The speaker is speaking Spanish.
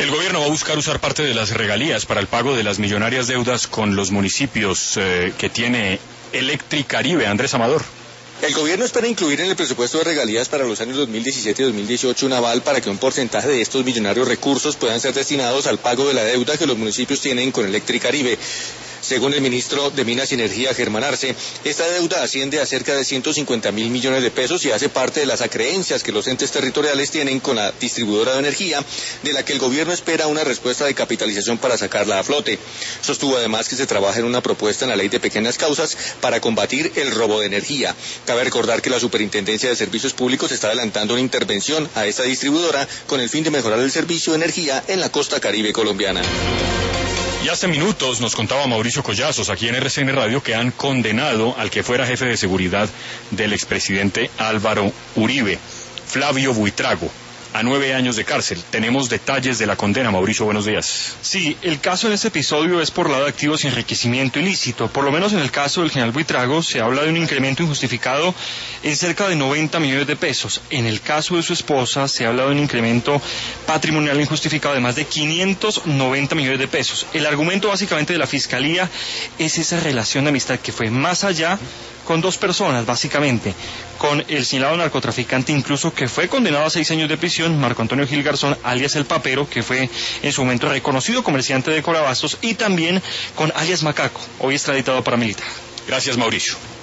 El gobierno va a buscar usar parte de las regalías para el pago de las millonarias deudas con los municipios que tiene Electricaribe. Andrés Amador. El gobierno espera incluir en el presupuesto de regalías para los años 2017 y 2018 un aval para que un porcentaje de estos millonarios recursos puedan ser destinados al pago de la deuda que los municipios tienen con Electricaribe. Según el ministro de Minas y Energía, Germán Arce, esta deuda asciende a cerca de 150.000 millones de pesos y hace parte de las acreencias que los entes territoriales tienen con la distribuidora de energía, de la que el gobierno espera una respuesta de capitalización para sacarla a flote. Sostuvo además que se trabaja en una propuesta en la ley de pequeñas causas para combatir el robo de energía. Cabe recordar que la Superintendencia de Servicios Públicos está adelantando una intervención a esta distribuidora con el fin de mejorar el servicio de energía en la costa caribe colombiana. Y hace minutos nos contaba Mauricio Collazos aquí en RCN Radio que han condenado al que fuera jefe de seguridad del expresidente Álvaro Uribe, Flavio Buitrago, a 9 años de cárcel. Tenemos detalles de la condena. Mauricio, buenos días. Sí, el caso en este episodio es por lado de activos y enriquecimiento ilícito. Por lo menos en el caso del general Buitrago se habla de un incremento injustificado en cerca de 90 millones de pesos. En el caso de su esposa se habla de un incremento patrimonial injustificado de más de 590 millones de pesos. El argumento básicamente de la Fiscalía es esa relación de amistad que fue más allá con dos personas, básicamente, con el señalado narcotraficante incluso que fue condenado a 6 años de prisión, Marco Antonio Gil Garzón, alias El Papero, que fue en su momento reconocido comerciante de Corabastos, y también con alias Macaco, hoy extraditado para militar. Gracias, Mauricio.